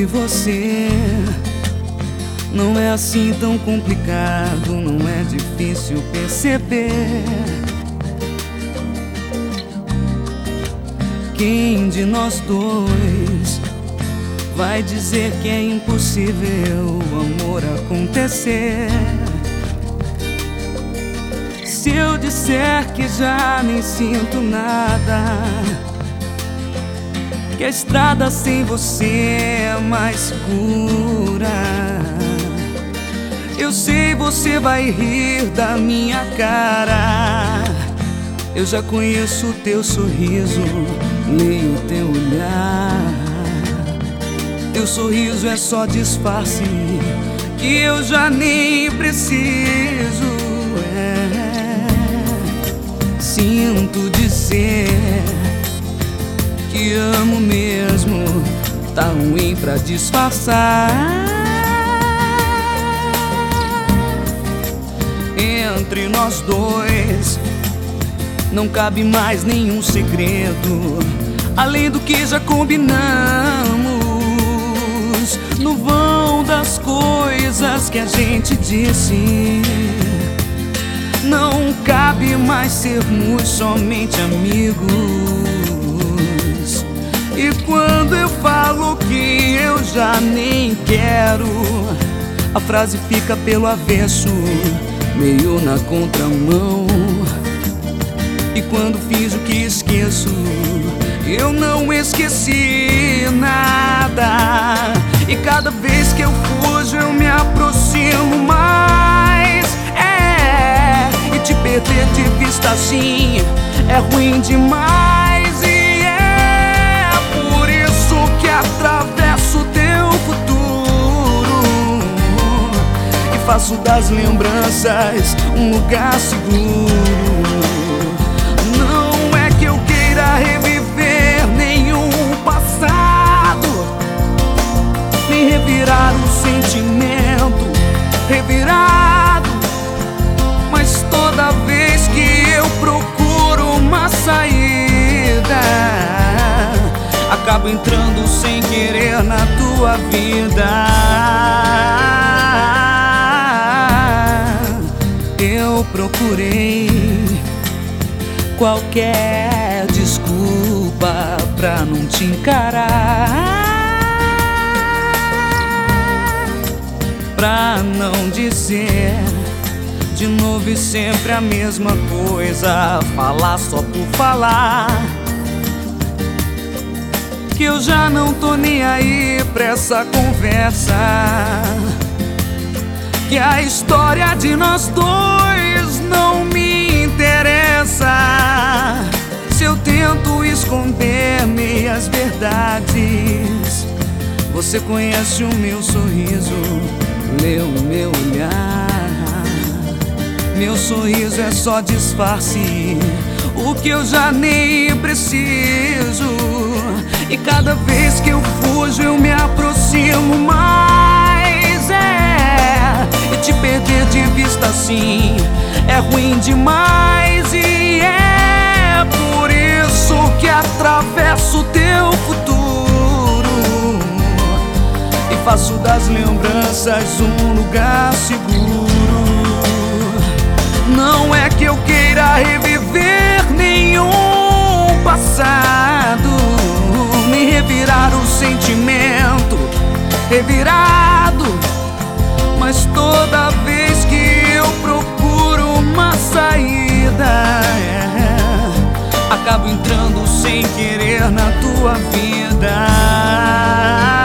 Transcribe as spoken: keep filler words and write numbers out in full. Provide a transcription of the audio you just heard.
e você. Não é assim tão complicado, não é difícil perceber. Quem de nós dois vai dizer que é impossível o amor acontecer? Se eu disser que já nem sinto nada, que a estrada sem você é mais escura, eu sei você vai rir da minha cara. Eu já conheço o teu sorriso, leio o teu olhar. Teu sorriso é só disfarce que eu já nem preciso. É. Sinto dizer que amo mesmo, tá ruim pra disfarçar. Entre nós dois não cabe mais nenhum segredo, além do que já combinamos. No vão das coisas que a gente disse, não cabe mais sermos somente amigos. E quando eu falo que eu já nem quero, a frase fica pelo avesso, meio na contramão. E quando fiz o que esqueço, eu não esqueci nada. E cada vez que eu fujo eu me aproximo mais. É, e te perder de vista assim é ruim demais. E é por isso que atravesso o teu futuro e faço das lembranças um lugar seguro. Não é que eu queira reviver nenhum passado, nem revirar um sentimento revirado, mas toda vez que eu procuro uma saída, acabo entrando sem querer na tua vida. Eu procurei qualquer desculpa pra não te encarar, pra não dizer de novo e sempre a mesma coisa, falar só por falar, que eu já não tô nem aí pra essa conversa, que a história de nós dois não me interessa. Se eu tento esconder meias verdades, você conhece o meu sorriso, lê o meu olhar. Meu sorriso é só disfarce, o que eu já nem preciso. E cada vez que eu fujo eu me aproximo mais. É, e te perder de vista assim é ruim demais. E é por isso que atravesso o teu futuro e faço das lembranças um lugar seguro. Não é que eu queira reviver nenhum passado, nem revirar o sentimento revirado, mas toda vez que eu procuro uma saída, é, acabo entrando sem querer na tua vida.